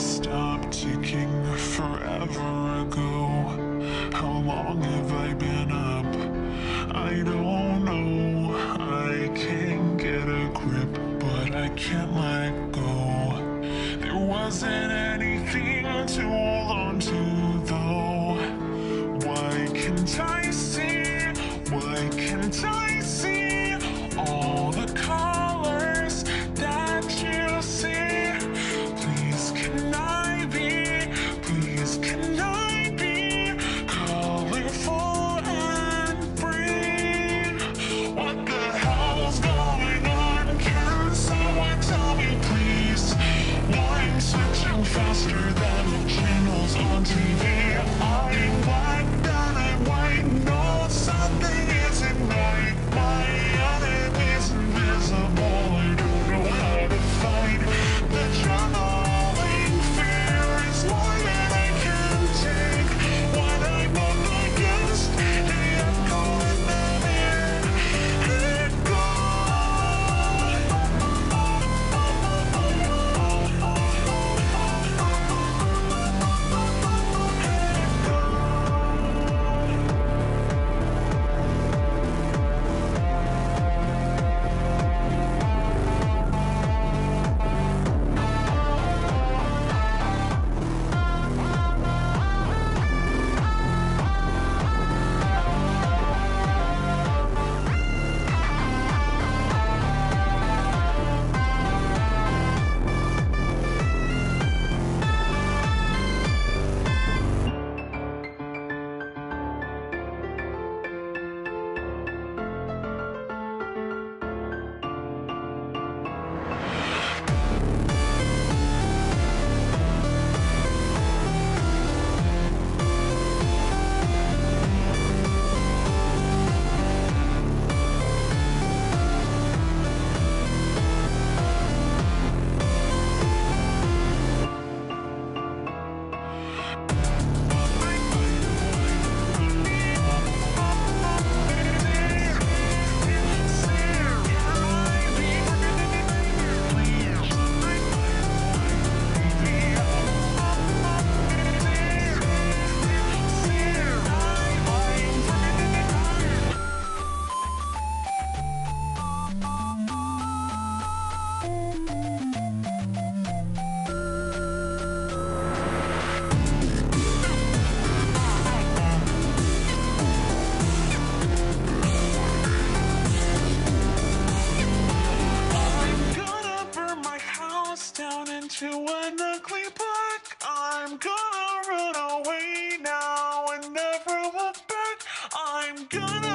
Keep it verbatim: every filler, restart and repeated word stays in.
stopped ticking forever ago. How long have I been up? I don't know. I can't get a grip, but I can't let go. There wasn't anything to hold on to though. Why can't I see? Why can't I see all the colors that you see? Please can I be, please can I be colorful and free? What the hell's going on? Can someone tell me please? Why I'm switching faster than the channels on T V? I'm black and I'm white, no something isn't right. My enemy's invisible, I don't know how to fight. The trembling fear is more than I can take. When I'm up against the echo in the mirror, it down into an ugly black. I'm gonna run away now and never look back. I'm gonna